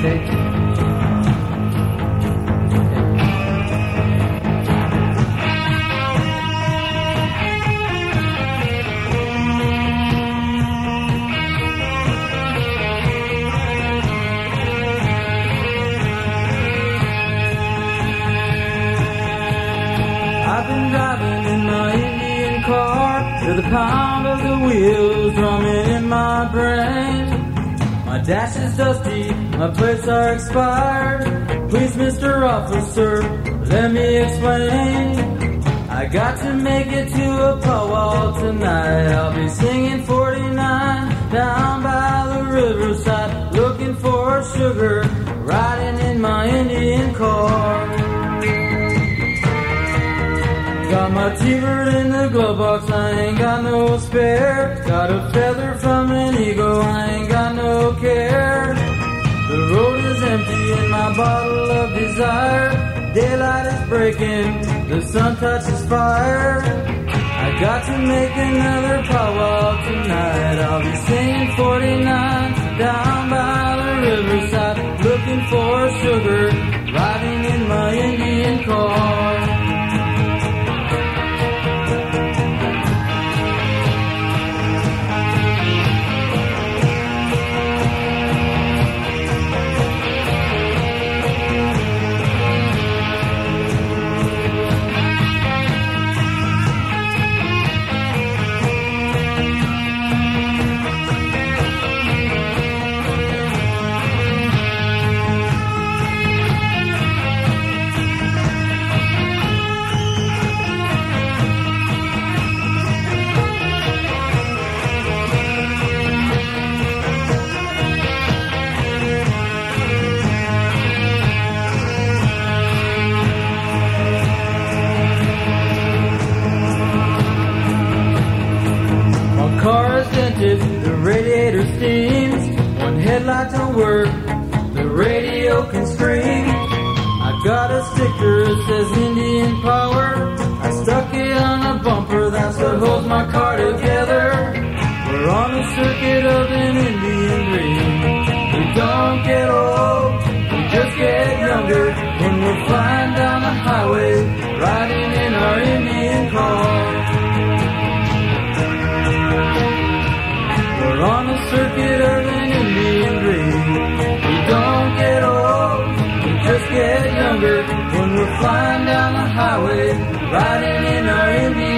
I've been driving in my Indian car with the pound of the wheels drumming in my brain. My dash is dusty, my plates are expired. Please, Mr. Officer, let me explain. I got to make it to a powwow tonight. I'll be singing 49 down by the riverside, looking for sugar, riding in my Indian car. Got my T-bird in the glove box, I ain't got no spare. Got a feather from an eagle, I ain't got no care. The road is empty and my bottle of desire. Daylight is breaking, the sun touches fire. I got to make another powwow tonight. I'll be singing 49 down by the riverside, looking for sugar, riding in my Indian car. Car is dented, the radiator steams. One headlight don't work, the radio can scream. I got a sticker that says Indian Power. I stuck it on a bumper, that's what holds my car together. We're on the circuit of an Indian dream. We don't get old, we just get younger. When we're flying down the highway, riding in our Indian car. We're on the circuit of an Indian dream. We don't get old, we just get younger. When we're flying down the highway, riding in our Indian